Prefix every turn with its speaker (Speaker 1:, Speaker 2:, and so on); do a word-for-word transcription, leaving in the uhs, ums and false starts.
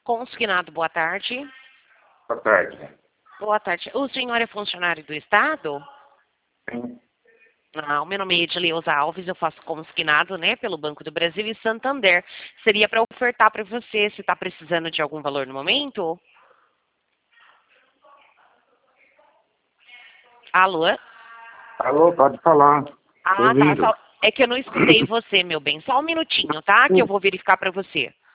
Speaker 1: Consignado, boa tarde.
Speaker 2: Boa tarde.
Speaker 1: Boa tarde. O senhor é funcionário do Estado?
Speaker 2: Sim.
Speaker 1: Ah, o meu nome é Edileuza Alves, eu faço consignado, né, pelo Banco do Brasil e Santander. Seria para ofertar para você, se está precisando de algum valor no momento? Alô?
Speaker 2: Alô, pode falar. Tô
Speaker 1: Ah, tá.
Speaker 2: ouvindo.
Speaker 1: Só... É que eu não escutei você, meu bem. Só um minutinho, tá? Que eu vou verificar para você.